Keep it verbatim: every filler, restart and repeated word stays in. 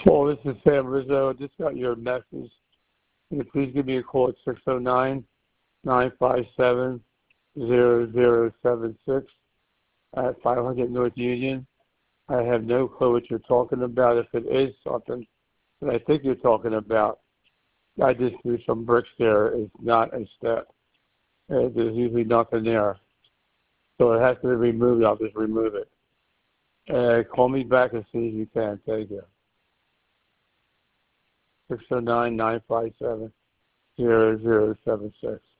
Paul, this is Sam Rizzo. I just got your message. Can you please give me a call at six oh nine, nine five seven, zero zero seven six at five hundred North Union? I have no clue what you're talking about. If it is something that I think you're talking about, I just threw some bricks there. It's not a step. Uh, there's usually nothing there. So it has to be removed. I'll just remove it. Uh, call me back as soon as you can. Thank you. six oh nine, nine five seven, zero zero seven six.